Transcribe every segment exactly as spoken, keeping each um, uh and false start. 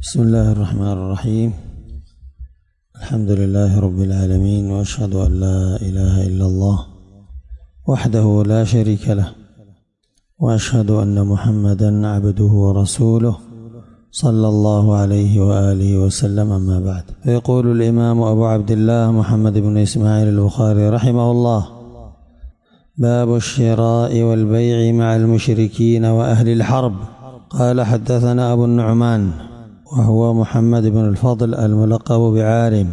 بسم الله الرحمن الرحيم. الحمد لله رب العالمين، وأشهد أن لا إله إلا الله وحده لا شريك له، وأشهد أن محمدا عبده ورسوله صلى الله عليه وآله وسلم. أما بعد، فيقول الإمام أبو عبد الله محمد بن إسماعيل البخاري رحمه الله: باب الشراء والبيع مع المشركين وأهل الحرب. قال: حدثنا أبو النعمان وهو محمد بن الفضل الملقب بعارم.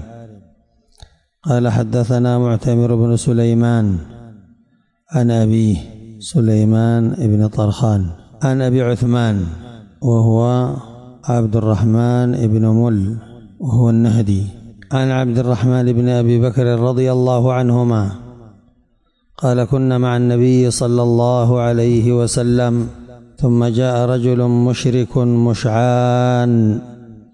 قال: حدثنا معتمر بن سليمان عن أبيه سليمان بن طرخان عن أبي عثمان وهو عبد الرحمن بن مل وهو النهدي عن عبد الرحمن بن أبي بكر رضي الله عنهما قال: كنا مع النبي صلى الله عليه وسلم، ثم جاء رجل مشرك مشعان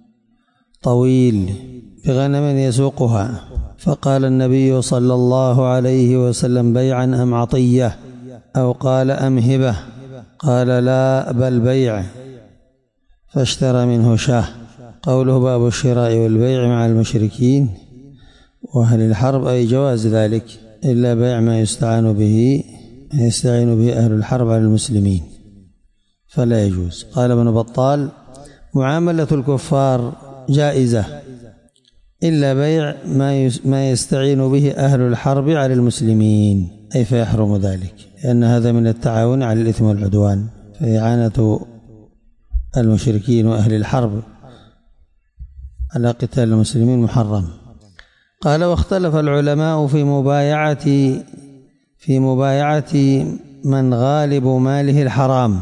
طويل بغنم يسوقها، فقال النبي صلى الله عليه وسلم: بيعا أم عطية؟ أو قال: أم هبة؟ قال: لا، بل بيع. فاشترى منه شاه. قوله باب الشراء والبيع مع المشركين وأهل الحرب، أي جواز ذلك، إلا بيع ما يستعان به يستعين به أهل الحرب على المسلمين فلا يجوز. قال ابن بطال: معاملة الكفار جائزة إلا بيع ما يستعين به أهل الحرب على المسلمين، أي فيحرم ذلك، لأن هذا من التعاون على الإثم والعدوان، فإعانة المشركين وأهل الحرب على قتال المسلمين محرم. قال: واختلف العلماء في مبايعة في مبايعة من غالب ماله الحرام،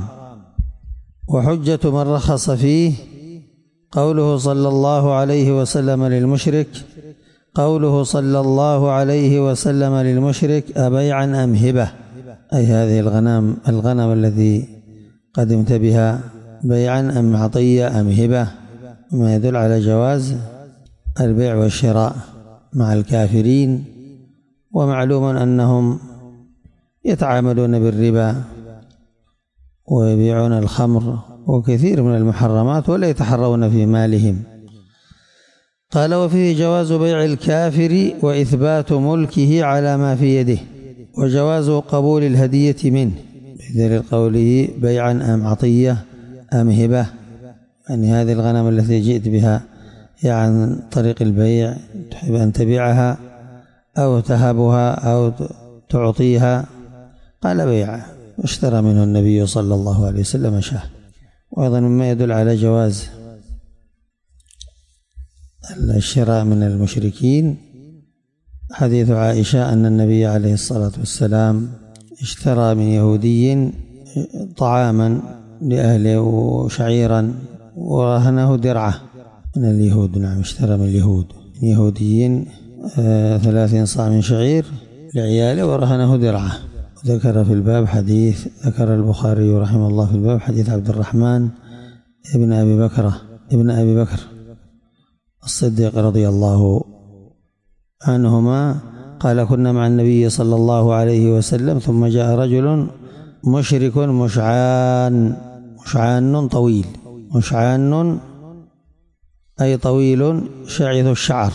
وحجة من رخص فيه قوله صلى الله عليه وسلم للمشرك قوله صلى الله عليه وسلم للمشرك: أبيعا أم هبة؟ أي هذه الغنم الغنم الذي قدمت بها بيعا أم عطية أم هبة، ما يدل على جواز البيع والشراء مع الكافرين. ومعلوم أنهم يتعاملون بالربا ويبيعون الخمر وكثير من المحرمات ولا يتحرون في مالهم. قال: وفيه جواز بيع الكافر وإثبات ملكه على ما في يده، وجواز قبول الهدية منه، بدليل قوله: بيعا أم عطية أم هبة، يعني هذه الغنم التي جئت بها هي عن طريق البيع، تحب أن تبيعها أو تهبها أو تعطيها. قال: بيع. واشترى منه النبي صلى الله عليه وسلم شاه. وأيضا مما يدل على جواز الشراء من المشركين حديث عائشة أن النبي عليه الصلاة والسلام اشترى من يهودي طعاما لأهله وشعيرا ورهنه درعه من اليهود. نعم، اشترى من اليهود من يهودي ثلاثين صاع من شعير لعياله ورهنه درعه. ذكر في الباب حديث ذكر البخاري رحمه الله في الباب حديث عبد الرحمن ابن أبي بكر ابن أبي بكر الصديق رضي الله عنهما قال: كنا مع النبي صلى الله عليه وسلم، ثم جاء رجل مشرك مشعان مشعان طويل مشعان أي طويل شعث الشعر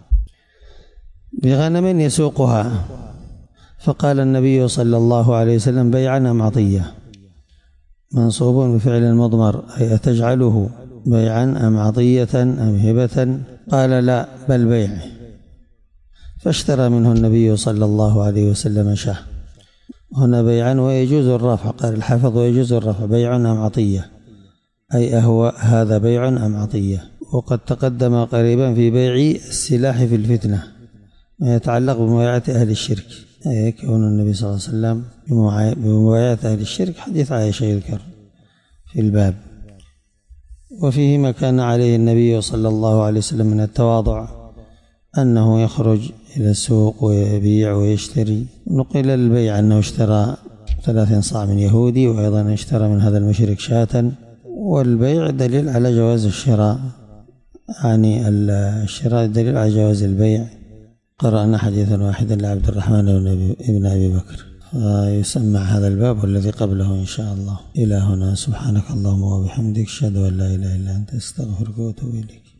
بغنم يسوقها، فقال النبي صلى الله عليه وسلم: بيعا أم عطية؟ منصوب بفعل المضمر، أي أتجعله بيعا أم عطية أم هبة؟ قال: لا، بل بيع. فاشترى منه النبي صلى الله عليه وسلم شاه. هنا بيعا ويجوز الرفع، قال الحافظ: ويجوز الرفع، بيع أم عطية، أي أهو هذا بيع أم عطية. وقد تقدم قريبا في بيع السلاح في الفتنة ما يتعلق بمبايعة أهل الشرك، أي كون النبي صلى الله عليه وسلم بمبايعة أهل الشرك، حديث عائشة يذكر في الباب. وفيه ما كان عليه النبي صلى الله عليه وسلم من التواضع، أنه يخرج إلى السوق ويبيع ويشتري. نقل البيع أنه اشترى ثلاثين صاع من يهودي، وأيضا اشترى من هذا المشرك شاة. والبيع دليل على جواز الشراء، يعني الشراء دليل على جواز البيع. قرأنا حديثا واحدا لعبد الرحمن بن أبي بكر. فيسمع هذا الباب والذي قبله إن شاء الله. إلى هنا، سبحانك اللهم وبحمدك، أشهد أن لا إله إلا أنت، أستغفرك وأتوب إليك.